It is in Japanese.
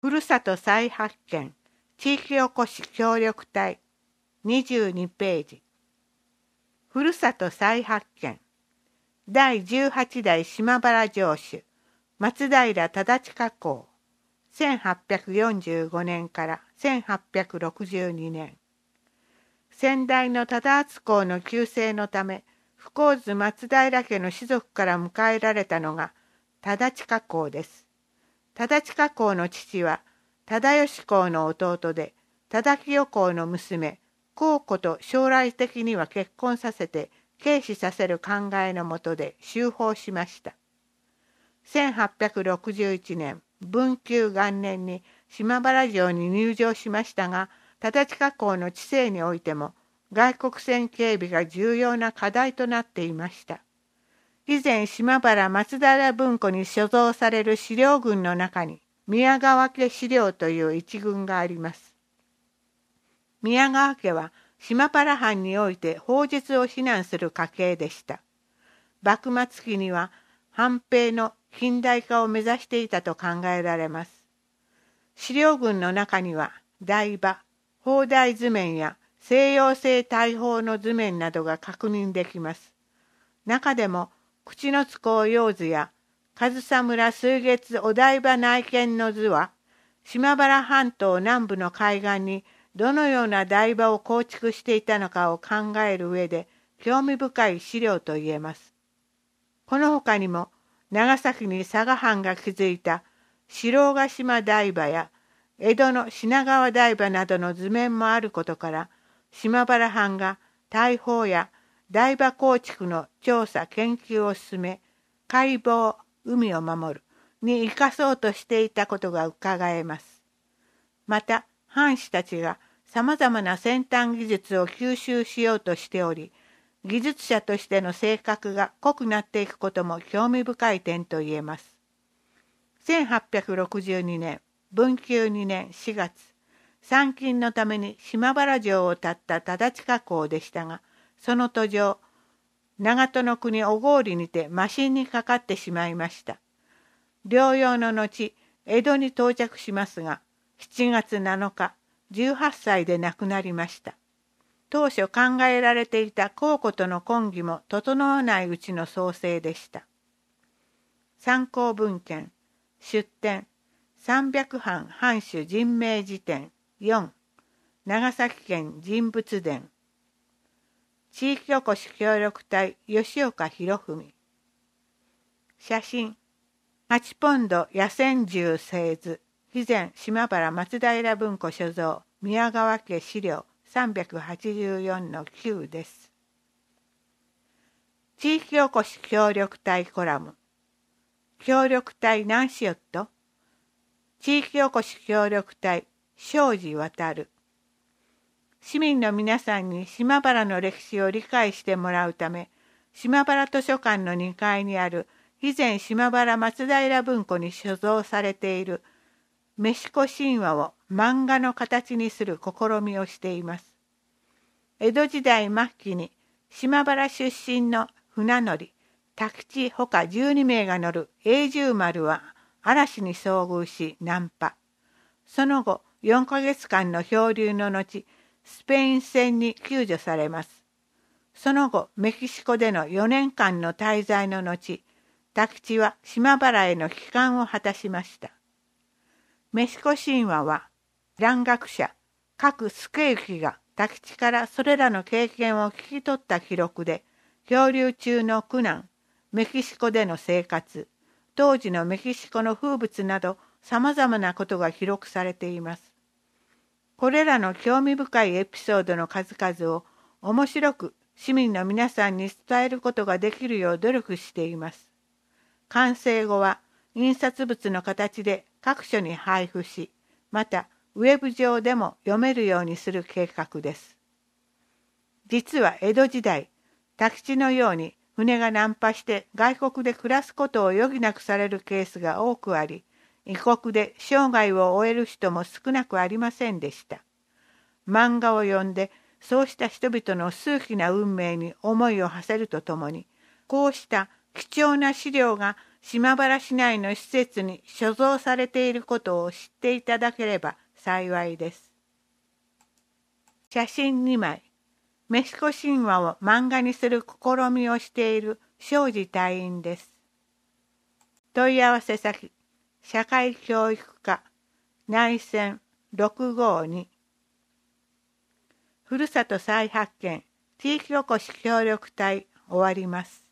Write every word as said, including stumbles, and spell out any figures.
ふるさと再発見地域おこし協力隊にじゅうにページ。ふるさと再発見だいじゅうはち代島原城主松平忠親公せんはっぴゃくよんじゅうごねんからせんはっぴゃくろくじゅうにねん。先代の忠厚公の急逝のため不幸津松平家の士族から迎えられたのが忠親公です。忠親公の父は忠義公の弟で忠清公の娘公子と将来的には結婚させて継子させる考えのもとで修法しました。せんはっぴゃくろくじゅういちねん文久元年に島原城に入城しましたが、忠親公の治世においても外国船警備が重要な課題となっていました。以前島原松平文庫に所蔵される資料群の中に宮川家資料という一群があります。宮川家は島原藩において法術を非難する家系でした。幕末期には藩兵の近代化を目指していたと考えられます。資料群の中には台場、砲台図面や西洋製大砲の図面などが確認できます。中でも口の津公用図や上総村水月お台場内見の図は島原半島南部の海岸にどのような台場を構築していたのかを考える上で興味深い資料といえます。この他にも長崎に佐賀藩が築いた白ヶ島台場や江戸の品川台場などの図面もあることから島原藩が大砲や台場構築の調査研究を進め海防海を守るに生かそうとしていたことがうかがえます。また藩士たちがさまざまな先端技術を吸収しようとしており、技術者としての性格が濃くなっていくことも興味深い点と言えます。せんはっぴゃくろくじゅうにねん文久にねんしがつ、参勤のために島原城を建った忠親公でしたが、その途上、長門国小郡にて麻疹にかかってしまいました。療養の後、江戸に到着しますが、しちがつなのか、じゅうはっさいで亡くなりました。当初考えられていた公子との婚儀も整わないうちの創生でした。参考文献、出典、さんびゃくはん藩主人名辞典よん、長崎県人物伝、地域おこし協力隊吉岡博文。写真、はちポンド野戦銃製図、肥前島原松平文庫所蔵、宮川家資料さんびゃくはちじゅうよんのきゅうです。地域おこし協力隊コラム。協力隊何しよっと？地域おこし協力隊庄司渡。市民の皆さんに島原の歴史を理解してもらうため、島原図書館のにかいにある肥前島原松平文庫に所蔵されているメシコ神話を漫画の形にする試みをしています。江戸時代末期に島原出身の船乗り、宅地ほかじゅうにめいが乗る永住丸は嵐に遭遇し難破。その後よんかげつかんの漂流の後、スペイン船に救助されます。その後メキシコでのよねんかんの滞在の後、宅地は島原への帰還を果たしました。メシコ神話は蘭学者各助行が宅地からそれらの経験を聞き取った記録で、漂流中の苦難、メキシコでの生活、当時のメキシコの風物などさまざまなことが記録されています。これらの興味深いエピソードの数々を面白く市民の皆さんに伝えることができるよう努力しています。完成後は印刷物の形で各所に配布し、またウェブ上でも読めるようにする計画です。実は江戸時代、宅地のように船が難破して外国で暮らすことを余儀なくされるケースが多くあり、異国で生涯を終える人も少なくありませんでした。漫画を読んでそうした人々の数奇な運命に思いを馳せるとともに、こうした貴重な資料が島原市内の施設に所蔵されていることを知っていただければ幸いです。写真にまい、メヒコ神話を漫画にする試みをしている庄司隊員です。問い合わせ先、社会教育課、内線ろくごに。ふるさと再発見、地域おこし協力隊終わります。